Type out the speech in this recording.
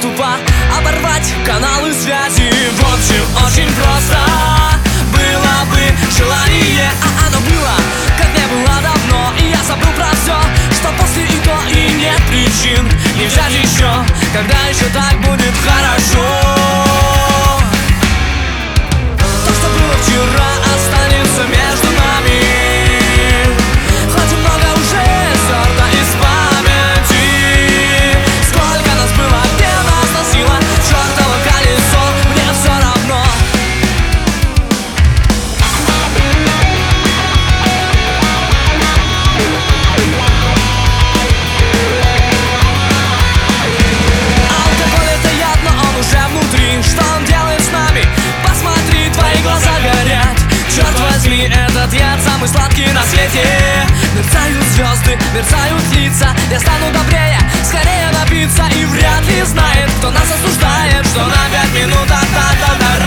доступа, оборвать каналы связи. В общем, очень просто было бы желание, а оно было, как не было давно. И я забыл про все, что после и то, и нет причин не взять еще, когда еще так будет хорошо. То, что было вчера, останется между нами. Хоть много уже стерто из памяти. Сколько нас было, где нас носило чертово колесо, мне все равно. Алкоголь — это яд, но он уже внутри. Что он делает с нами? Посмотри, твои глаза горят. Черт возьми, этот яд самый сладкий на свете. Мерцают звезды, мерцают лица. Я стану добрее, скорее напиться. И вряд ли знает, кто нас осуждает, что на 5 минут от